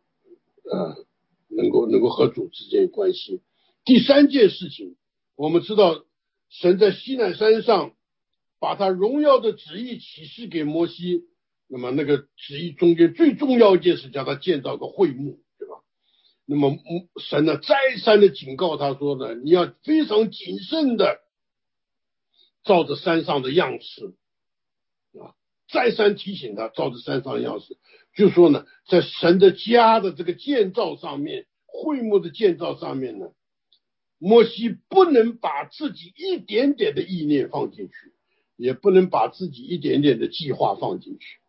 能够和主之间有关系。第三件事情，我们知道神在西乃山上把他荣耀的旨意启示给摩西，那么那个旨意中间最重要一件事，叫他建造个会幕，对吧？那么神呢再三的警告他说呢，你要非常谨慎的照着山上的样式啊，再三提醒他照着山上的样式，就说呢，在神的家的这个建造上面，会幕的建造上面呢，摩西不能把自己一点点的意念放进去，也不能把自己一点点的计划放进去。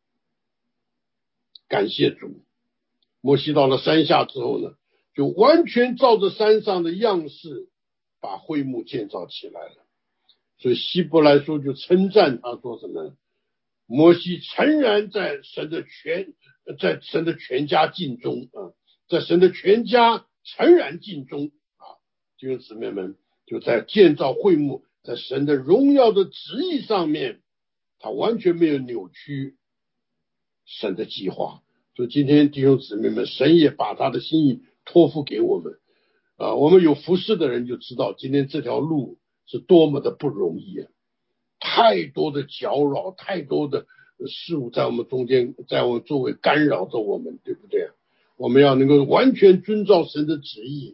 感谢主，摩西到了山下之后呢，就完全照着山上的样式把会幕建造起来了。所以希伯来书就称赞他说什么？摩西诚然在神的全家尽忠啊，在神的全家诚然尽忠啊。弟兄姊妹们，就在建造会幕，在神的荣耀的旨意上面，他完全没有扭曲神的计划。所以今天弟兄姊妹们，神也把他的心意托付给我们啊。我们有服侍的人就知道，今天这条路是多么的不容易啊！太多的搅扰，太多的事物在我们中间，在我们周围干扰着我们，对不对？我们要能够完全遵照神的旨意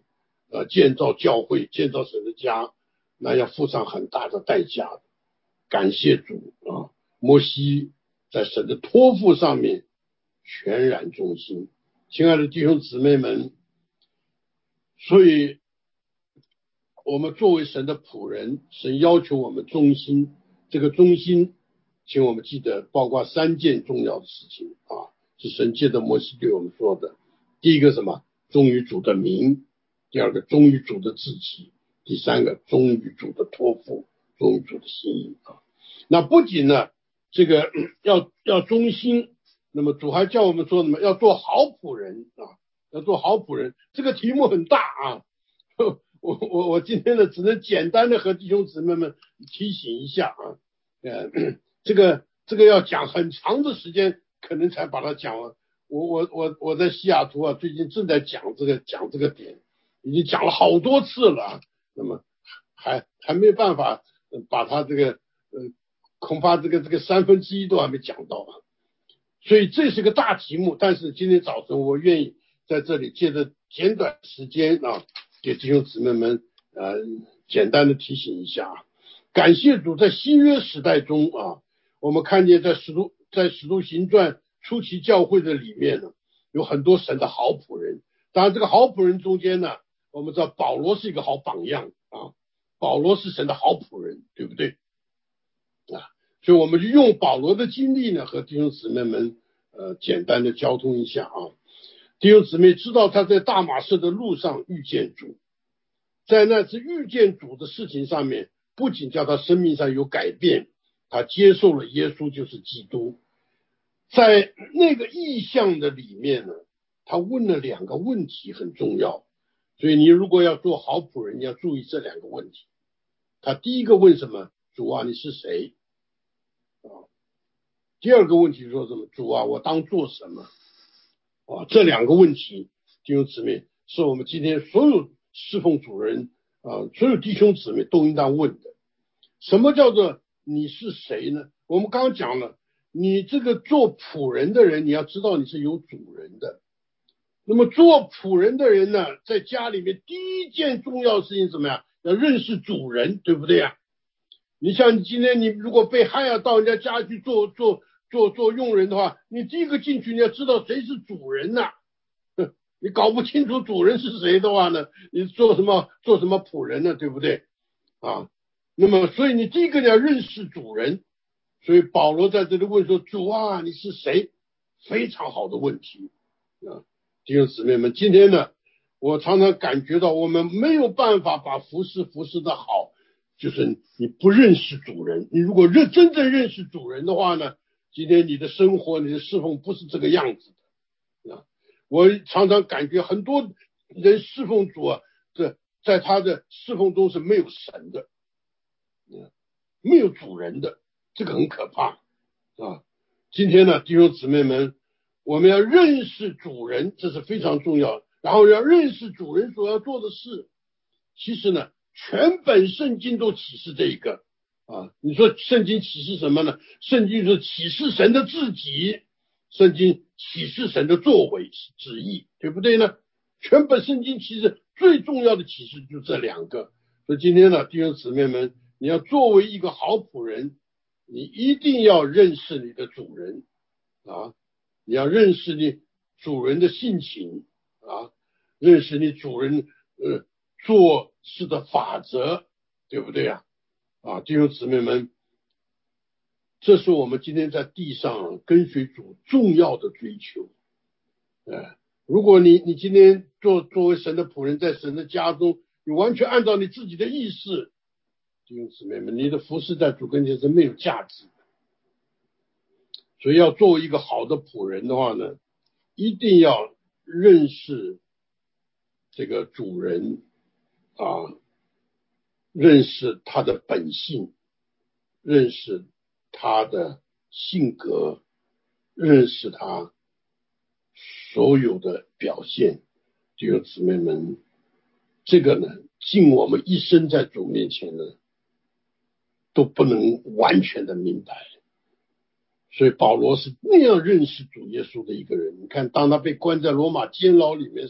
建造教会、建造神的家，那要付上很大的代价的。感谢主啊，摩西在神的托付上面全然忠心。亲爱的弟兄姊妹们，所以我们作为神的仆人，神要求我们忠心，这个忠心请我们记得包括3件重要的事情啊，是神借着摩西对我们说的。第一个什么？忠于主的名；第二个忠于主的自己；第三个忠于主的托付，忠于主的心意啊。那不仅呢这个要忠心，那么主还叫我们说什么？要做好仆人啊，要做好仆人。这个题目很大啊，我今天呢只能简单的和弟兄姊妹们提醒一下啊，这个要讲很长的时间，可能才把它讲完。我在西雅图啊，最近正在讲这个点，已经讲了好多次了啊，那么还没办法把它这个恐怕这个1/3都还没讲到啊，所以这是个大题目。但是今天早晨我愿意在这里借着简短时间啊，给弟兄姊妹们简单的提醒一下啊。感谢主，在新约时代中啊，我们看见在使徒行传初期教会的里面呢，有很多神的好仆人。当然这个好仆人中间呢，我们知道保罗是一个好榜样啊，保罗是神的好仆人，对不对啊？所以我们就用保罗的经历呢，和弟兄姊妹们简单的交通一下啊。弟兄姊妹知道他在大马士的路上遇见主，在那次遇见主的事情上面，不仅叫他生命上有改变，他接受了耶稣就是基督。在那个意象的里面呢，他问了2个问题很重要，所以你如果要做好仆人，你要注意这2个问题。他第一个问什么？主啊，你是谁啊？第二个问题说什么？主啊，我当做什么啊？这2个问题，弟兄姊妹，是我们今天所有侍奉主人所有弟兄姊妹都应当问的。什么叫做你是谁呢？我们刚刚讲了，你这个做仆人的人，你要知道你是有主人的。那么做仆人的人呢，在家里面第一件重要的事情是什么呀？要认识主人，对不对呀？你像你今天你如果被害到人家家去做佣人的话，你第一个进去你要知道谁是主人呐。你搞不清楚主人是谁的话呢，你做什么仆人呢，对不对啊？那么所以你第一个你要认识主人。所以保罗在这里问说，主啊，你是谁？非常好的问题啊，弟兄姊妹们，今天呢，我常常感觉到我们没有办法把服侍的好，就是你不认识主人。你如果真正认识主人的话呢，今天你的生活你的侍奉不是这个样子的啊。我常常感觉很多人侍奉主啊，在他的侍奉中是没有神的，没有主人的，这个很可怕啊。今天呢，弟兄姊妹们，我们要认识主人，这是非常重要的。然后要认识主人所要做的事。其实呢，全本圣经都启示这一个啊。你说圣经启示什么呢？圣经是启示神的自己，圣经启示神的作为旨意，对不对呢？全本圣经其实最重要的启示就这2个。所以今天呢，弟兄姊妹们，你要作为一个好仆人，你一定要认识你的主人啊，你要认识你主人的性情啊，认识你主人做事的法则，对不对啊？弟兄姊妹们，这是我们今天在地上跟随主重要的追求。如果你今天作为神的仆人，在神的家中，你完全按照你自己的意识，弟兄姊妹们，你的服侍在主跟前是没有价值的。所以要作为一个好的仆人的话呢，一定要认识这个主人啊，认识他的本性，认识他的性格，认识他所有的表现。弟兄姊妹们，这个呢，尽我们一生在主面前呢，都不能完全的明白。所以保罗是那样认识主耶稣的一个人。你看，当他被关在罗马监牢里面的时候，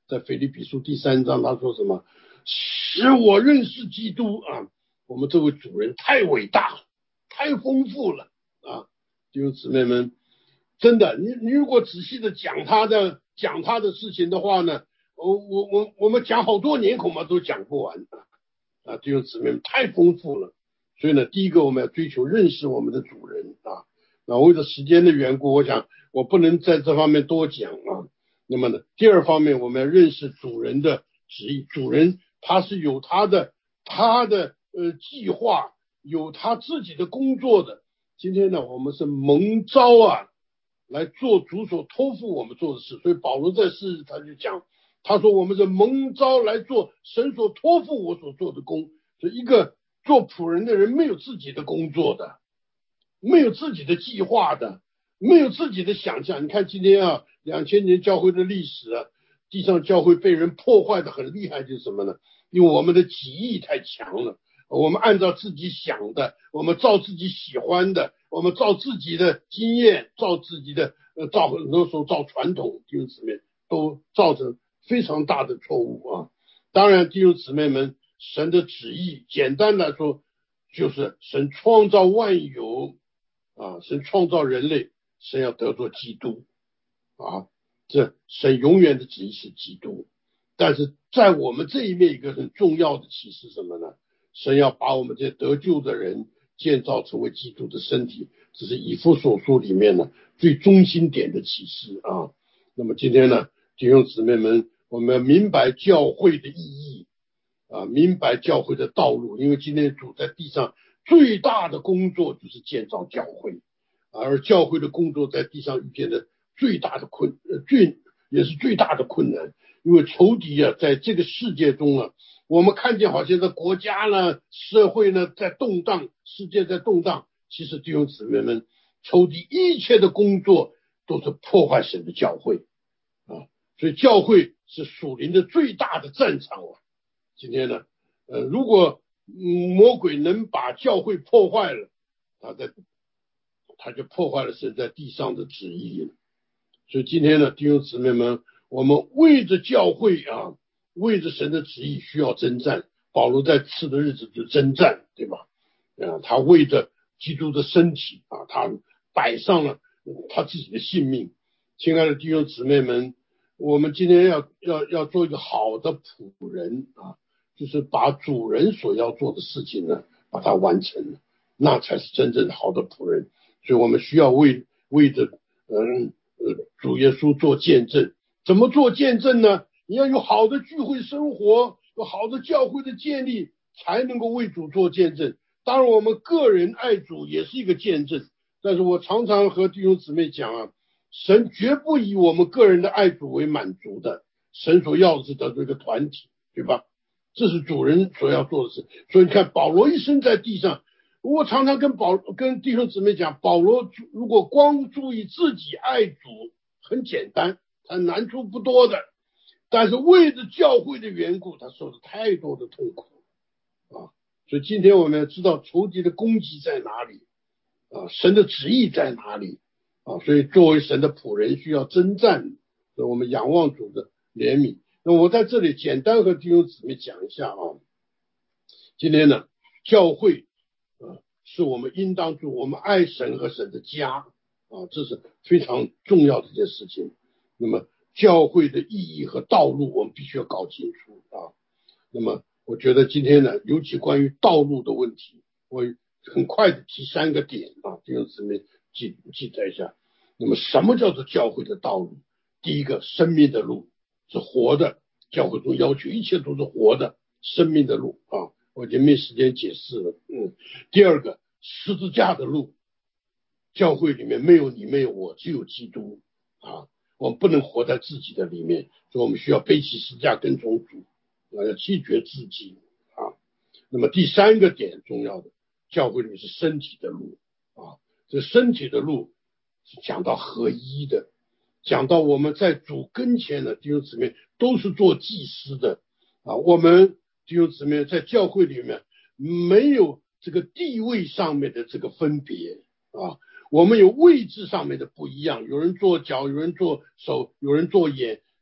在腓立比书第3章他说什么？使我认识基督啊！我们这位主人太伟大，太丰富了啊！弟兄姊妹们，真的，你如果仔细的讲他的事情的话呢，我们讲好多年恐怕都讲不完啊！弟兄姊妹们，太丰富了。所以呢，第一个我们要追求认识我们的主人啊。那为了时间的缘故，我想我不能在这方面多讲啊。那么呢，第二方面我们要认识主人的旨意，主人他是有他的计划，有他自己的工作的。今天呢，我们是蒙召啊，来做主所托付我们做的事。所以保罗在世他就讲，他说我们是蒙召来做神所托付我所做的工。所以一个做仆人的人没有自己的工作的，没有自己的计划的，没有自己的想象。你看今天啊，2000年教会的历史啊，地上教会被人破坏的很厉害，就是什么呢？因为我们的己意太强了，我们按照自己想的，我们照自己喜欢的，我们照自己的经验，照自己的照很多时候照传统，弟兄姊妹都造成非常大的错误啊。当然弟兄姊妹们，神的旨意简单来说就是神创造万有啊，神创造人类，神要得作基督啊，这神永远的旨意是基督。但是在我们这一面一个很重要的启示什么呢？神要把我们这些得救的人建造成为基督的身体，这是以弗所书里面呢最中心点的启示啊。那么今天呢，弟兄姊妹们，我们要明白教会的意义啊，明白教会的道路，因为今天主在地上最大的工作就是建造教会，而教会的工作在地上遇见的最大的也是最大的困难。因为仇敌啊，在这个世界中啊，我们看见好像这国家呢、社会呢在动荡，世界在动荡。其实弟兄姊妹们，仇敌一切的工作都是破坏神的教会啊，所以教会是属灵的最大的战场啊。今天呢，如果魔鬼能把教会破坏了，他就破坏了神在地上的旨意了。所以今天呢，弟兄姊妹们，我们为着教会啊，为着神的旨意需要征战。保罗在次的日子就征战，对吧？他为着基督的身体啊，他摆上了他自己的性命。亲爱的弟兄姊妹们，我们今天要做一个好的仆人啊，就是把主人所要做的事情呢，把它完成了，那才是真正好的仆人。所以我们需要为着主耶稣做见证。怎么做见证呢？你要有好的聚会生活，有好的教会的建立，才能够为主做见证。当然我们个人爱主也是一个见证，但是我常常和弟兄姊妹讲啊，神绝不以我们个人的爱主为满足的，神所要的是得这个团体，对吧？这是主人所要做的事。所以你看保罗一生在地上，我常常跟弟兄姊妹讲，保罗如果光注意自己爱主很简单，他难处不多的，但是为着教会的缘故，他受了太多的痛苦啊。所以今天我们要知道仇敌的攻击在哪里啊，神的旨意在哪里啊。所以作为神的仆人需要征战，所以我们仰望主的怜悯。那我在这里简单和弟兄姊妹讲一下啊，今天呢，教会是我们应当做我们爱神和神的家啊，这是非常重要的一件事情。那么教会的意义和道路我们必须要搞清楚啊。那么我觉得今天呢，尤其关于道路的问题，我很快的提3个点啊，弟兄姊妹记载一下。那么什么叫做教会的道路？第一个，生命的路是活的，教会中要求一切都是活的生命的路啊，我已经没时间解释了。第二个，十字架的路，教会里面没有你没有我，只有基督啊，我们不能活在自己的里面，所以我们需要背起十字架跟从主啊，要弃绝自己啊。那么第3个点重要的，教会里面是身体的路啊，这身体的路是讲到合一的，讲到我们在主跟前的弟兄姊妹都是做祭司的啊，我们弟兄姊妹在教会里面没有这个地位上面的这个分别啊，我们有位置上面的不一样，有人做脚，有人做手，有人做眼，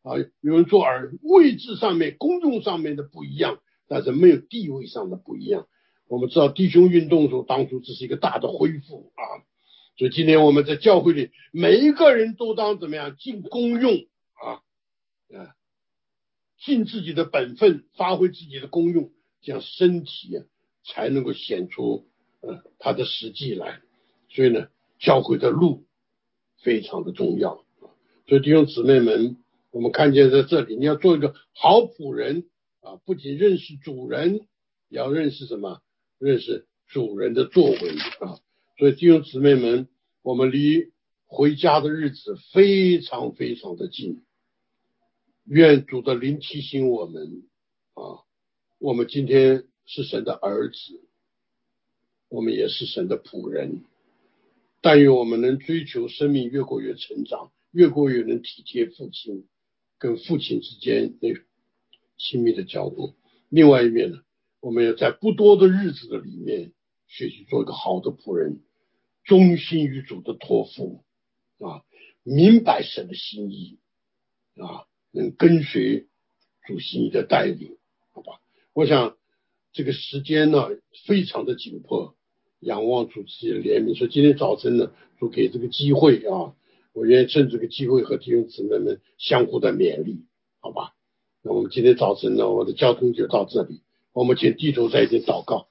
啊，有人做位置上面、功用上面的不一样，但是没有地位上的不一样。我们知道弟兄运动中当初这是一个大的恢复啊，所以今天我们在教会里，每一个人都当怎么样尽功用啊，尽自己的本分，发挥自己的功用，这样身体才能够显出它的实际来。所以呢，教会的路非常的重要。所以弟兄姊妹们，我们看见在这里，你要做一个好仆人啊，不仅认识主人，也要认识什么？认识主人的作为啊。所以弟兄姊妹们，我们离回家的日子非常非常的近。愿主的灵提醒我们啊，我们今天是神的儿子，我们也是神的仆人。但愿我们能追求生命越过越成长，越过越能体贴父亲，跟父亲之间那亲密的交流。另外一面呢，我们要在不多的日子的里面学习做一个好的仆人，忠心于主的托付啊，明白神的心意啊，能跟随主心意的带领，好吧？我想这个时间呢非常的紧迫，仰望主自己的怜悯。所以今天早晨呢，主给这个机会啊，我愿意趁这个机会和弟兄姊妹们相互的勉励，好吧？那我们今天早晨呢，我的交通就到这里，我们请低头在一起祷告。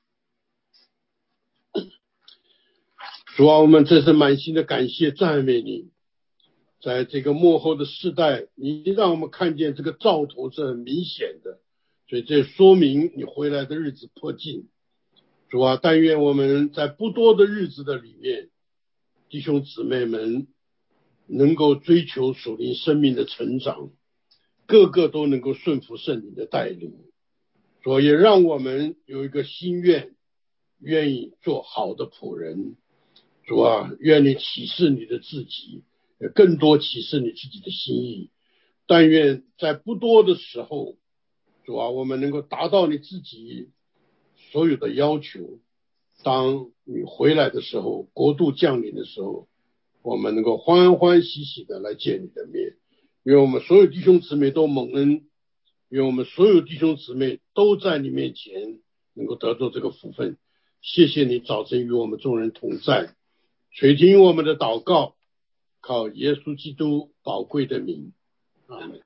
主啊，我们真是满心的感谢赞美你，在这个末后的世代，你让我们看见这个兆头是很明显的，所以这说明你回来的日子迫近。主啊，但愿我们在不多的日子的里面，弟兄姊妹们能够追求属灵生命的成长，个个都能够顺服圣灵的带领。主也让我们有一个心愿，愿意做好的仆人。主啊，愿你启示你的自己，更多启示你自己的心意。但愿在不多的时候，主啊，我们能够达到你自己所有的要求。当你回来的时候，国度降临的时候，我们能够欢欢喜喜的来见你的面。愿我们所有弟兄姊妹都蒙恩，愿我们所有弟兄姊妹都在你面前能够得到这个福分。谢谢你早晨与我们众人同在，垂听我们的祷告，靠耶稣基督宝贵的名，阿们。